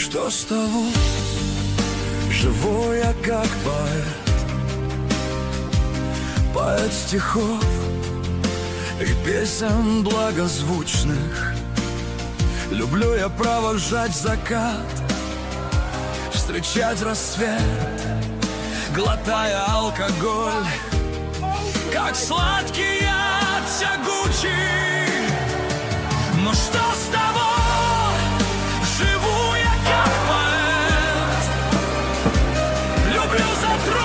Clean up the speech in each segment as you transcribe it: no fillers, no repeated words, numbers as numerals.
Что с того, живу я как поэт, поэт стихов и песен благозвучных. Люблю я провожать закат, встречать рассвет, глотая алкоголь, как сладкий яд тягучий. Но что с того, живу я как поэт, люблю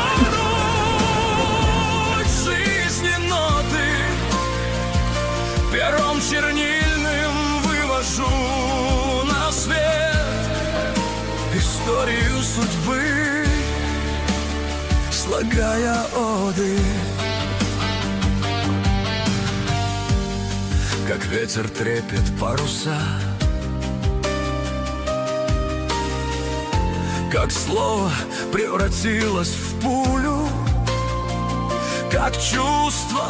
затронуть жизни ноты, пером чернильным вывожу на свет историю судьбы, слагая оды. Как ветер трепет паруса, как слово превратилось в пулю, как чувства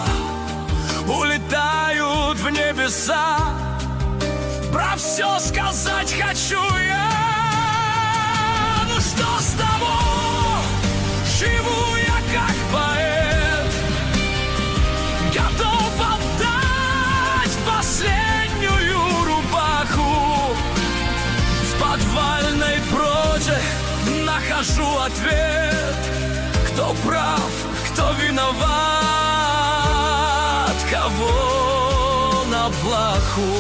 улетают в небеса. Про все сказать хочу я. Ну что с того, живу я как поэт, готов отдать последнюю рубаху. В подвальной прозе нахожу ответ, кто прав, кто виноват, кого на плаху.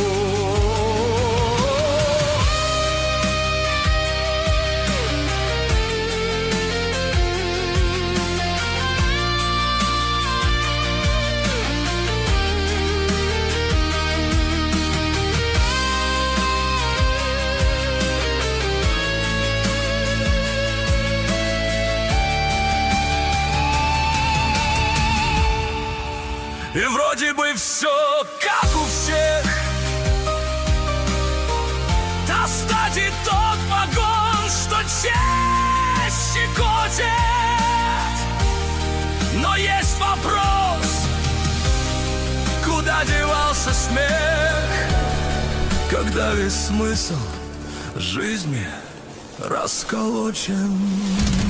И вроде бы все как у всех, достать и тот вагон, что честь щекочет. Но есть вопрос, куда девался смех, когда весь смысл жизни расколочен.